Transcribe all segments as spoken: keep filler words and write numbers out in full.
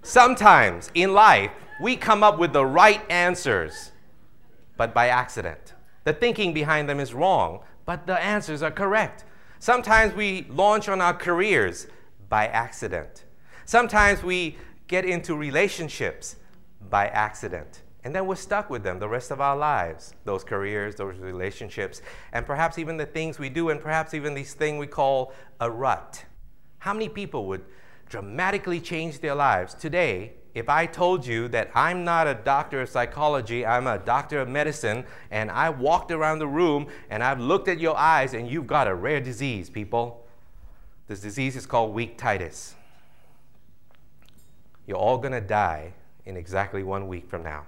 Sometimes in life, we come up with the right answers, but by accident. The thinking behind them is wrong, but the answers are correct. Sometimes we launch on our careers by accident. Sometimes we get into relationships by accident. And then we're stuck with them the rest of our lives, those careers, those relationships, and perhaps even the things we do, and perhaps even this thing we call a rut. How many people would dramatically change their lives today if I told you that I'm not a doctor of psychology, I'm a doctor of medicine, and I walked around the room and I've looked at your eyes and you've got a rare disease, people. This disease is called weak-titis. You're all going to die in exactly one week from now.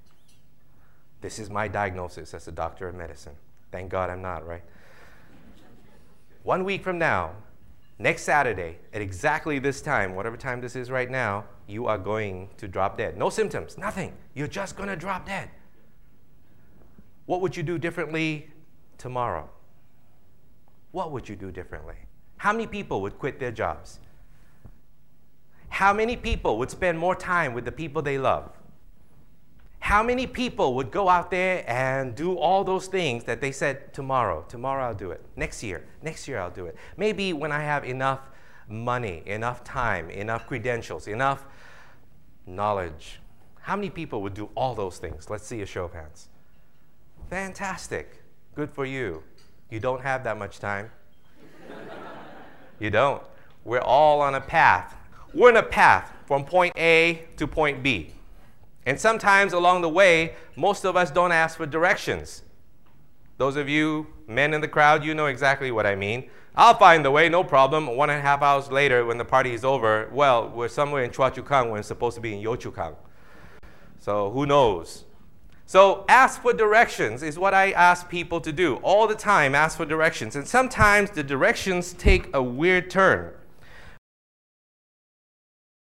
This is my diagnosis as a doctor of medicine. Thank God I'm not, right? One week from now, next Saturday, at exactly this time, whatever time this is right now, you are going to drop dead. No symptoms, nothing. You're just going to drop dead. What would you do differently tomorrow? What would you do differently? How many people would quit their jobs? How many people would spend more time with the people they love? How many people would go out there and do all those things that they said, tomorrow, tomorrow I'll do it. Next year, next year I'll do it. Maybe when I have enough money, enough time, enough credentials, enough knowledge. How many people would do all those things? Let's see a show of hands. Fantastic. Good for you. You don't have that much time. You don't. We're all on a path. We're on a path from point A to point B. And sometimes along the way, most of us don't ask for directions. Those of you men in the crowd, you know exactly what I mean. I'll find the way, no problem. One and a half hours later, when the party is over, well, we're somewhere in Chua Chu Kang when it's supposed to be in Yo Chu Kang. So who knows? So ask for directions is what I ask people to do. All the time, ask for directions. And sometimes the directions take a weird turn.